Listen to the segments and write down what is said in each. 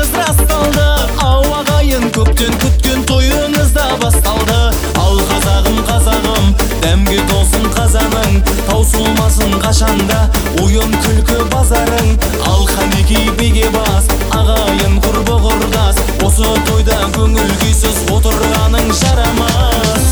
тойыңыз расталды, ағайын көптен күткен тойыңыз да басталды. Ал қазағым, қазағым, дәмге толсын қазаның, таусылмасын қашанда ойын күлкі базарың. Ал Қанекей биге бас, ағайын құрбы құрдас, осы тойда көңіл күйсіз отырғаның жарамас.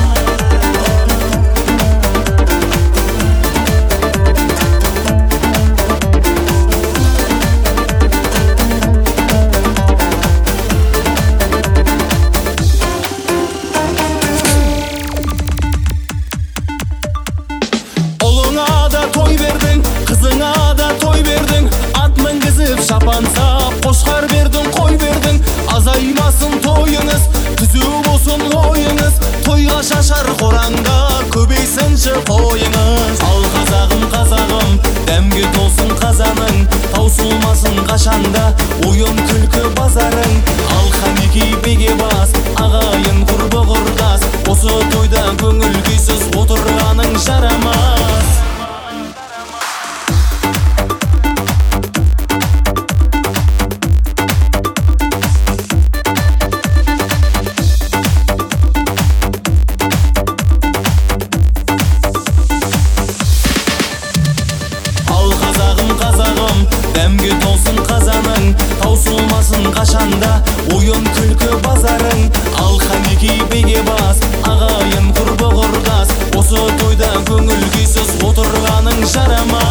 Той бердің, қызыңа да той бердің, ат мінгізіп шапан сап, қошқар бердің, қой бердің. Азаймасын тойыңыз, түзу болсын ойыңыз, тойға шашар қораңда көбейсінші қойыңыз. Ал қазағым, қазағым, дәмге толсын қазаның, таусылмасын қашанда ойын күлкі базарың. Ал Қанекей биге бас, ағайын құрбы құрдас, осы тойда көңіл күйсіз отырғаның жарамас. Қазағым, дәмге толсын қазаның, таусылмасын қашанда ойын күлкі базарың. Ал Қанекей биге бас, ағайын құрбы құрдас, осы тойда көңіл күйсіз отырғаның жарамас.